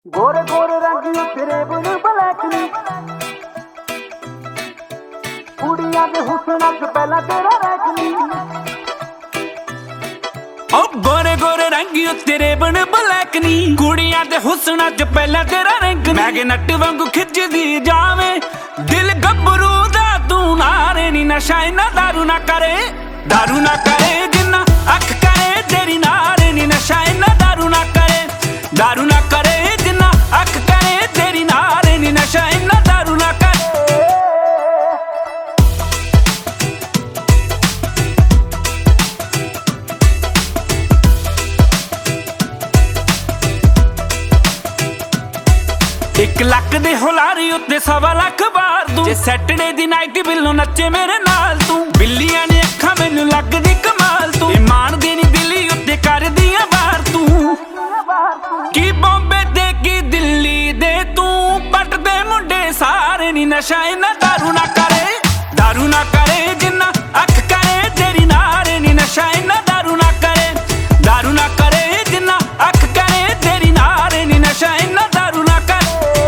गोरे गोरे रंग तेरे बिन ब्लैक नी कुड़ियां दे हुस्न च पहला तेरा रैक नी ओ गोरे गोरे रंग तेरे बन ब्लैक नी कुड़ियां दे हुस्न च पहला तेरा रैंक नी मैगनेट वांगू खिचदी जावे दिल गब्बरू दा तू नारे नी नशा इना दारू ना करे जिन्ना अख करे तेरी नारे नी नशा इना दारू ना करे जिन्ना अख करे तेरी नारे नी नशा इना दारू ना करे एक लख दे हुलारी उत्ते 1.25 लाख बार तू जे सैटरडे दी नाइट बिल्लो नच्चे मेरे नाल तू बिल्लियां ने अखां मैनू लगदी कमाल तू ईमान दी नी दिली उत्ते करदियां वार तू की बॉम्बे दे की दिल्ली दे तू पट दे मुंडे सारे नी नशा इना दारू ना करे जिन्ना अख करे तेरी नारे नी नशा इना दारू ना करे जिन्ना अख करे तेरी नारे नी नशा इना दारू ना करे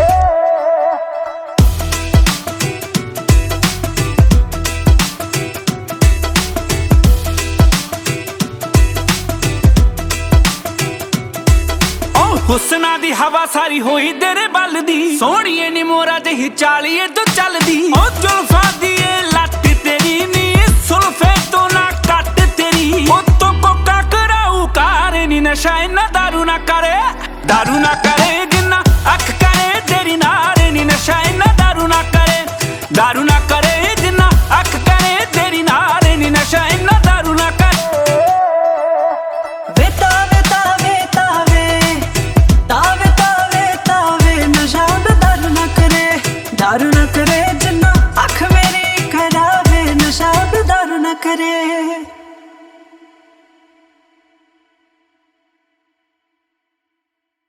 हुस्ना दी हवा सारी होई तेरे बल दी सोहणीए नी मोरा जही चालीए तो चलदी ओ जुल्फा दी लट तेरी नी सुल्फे तो ना कट तेरी ओ तो कोका कराऊ कार नी नशा इना दारू ना करे जिन्ना अख करे तेरी नारे नी नशा इना दारू ना करे जिन्ना अख करे तेरी नारे नी नशा इना दारू ना करे दारू ना करे